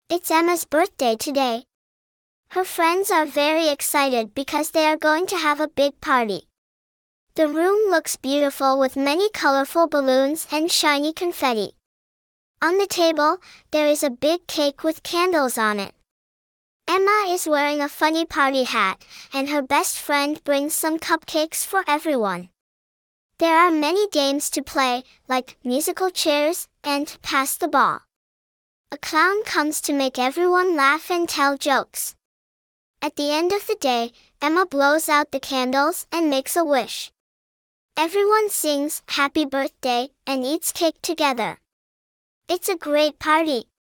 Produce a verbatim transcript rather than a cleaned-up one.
It's Emma's birthday today. Her friends are very excited because they are going to have a big party. The room looks beautiful with many colorful balloons and shiny confetti. On the table, there is a big cake with candles on it. Emma is wearing a funny party hat, and her best friend brings some cupcakes for everyone. There are many games to play, like musical chairs and pass the ball. A clown comes to make everyone laugh and tell jokes. At the end of the day, Emma blows out the candles and makes a wish. Everyone sings "Happy Birthday" and eats cake together. It's a great party.